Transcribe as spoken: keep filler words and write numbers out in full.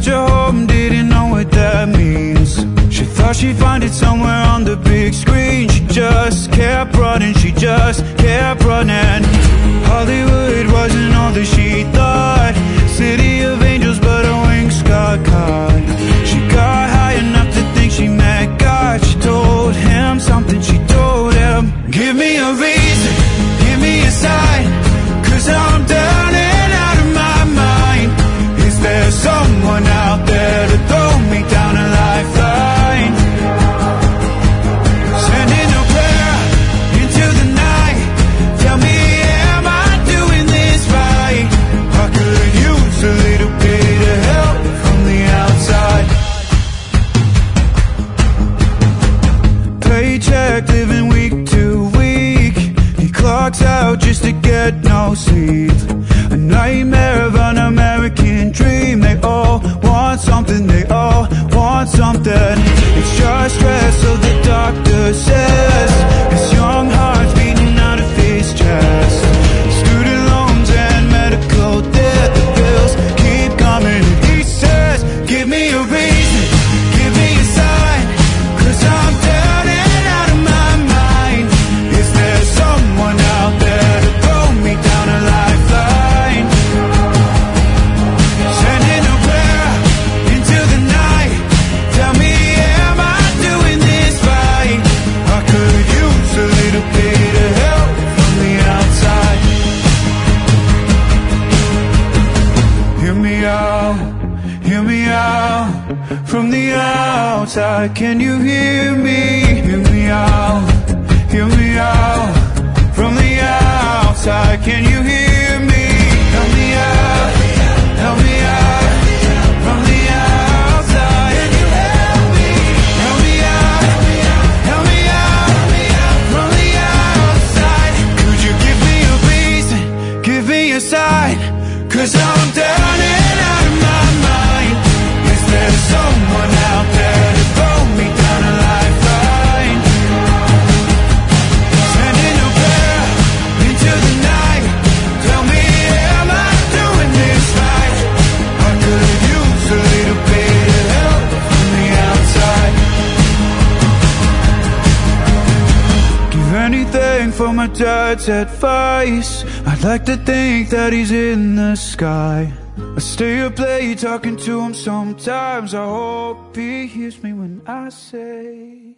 her home, didn't know what that means. She thought she'd find it somewhere on the big screen. She just kept running, she just kept running. Hollywood wasn't all that she thought. City of angels, but her wings got caught. She got high enough to think she met God. She told him something, she told him, give me a reason, give me a sign, 'cause I'm down and out of my mind. Is there someone out there to throw me down a lifeline? Sending a prayer into the night. Tell me, am I doing this right? I could use a little bit of help from the outside. Paycheck, living week to week. He clocks out just to get no sleep. A nightmare of an American dream. They all want something, they all want something. It's just stress, so the doctor says. His young heart's beating out of his chest. Student loans and medical debt, the bills keep coming. And he says, give me a reason, give me a sign, 'cause I'm down and out of my mind. Is there someone out there to throw me down a lifeline? Sending a prayer into the night. Tell me, am I doing this right? I could use a little bit of help from the outside. Hear me out, hear me out. From the outside, can you hear me? Hear me out, hear me out. From the outside, can you hear me? Help me out, help me out. From the outside, can you help me? Help me out, help me out. From the outside, could you give me a reason, give me a sign, 'cause I'm down and out of my mind. Is there someone out there to throw me down a lifeline? Sending a prayer into the night. Tell me, am I doing this right? I could use a little bit of help from the outside. Give anything for my dad's advice. I'd like to think that he's in the sky. I stay up late talking to him sometimes. I hope he hears me when I say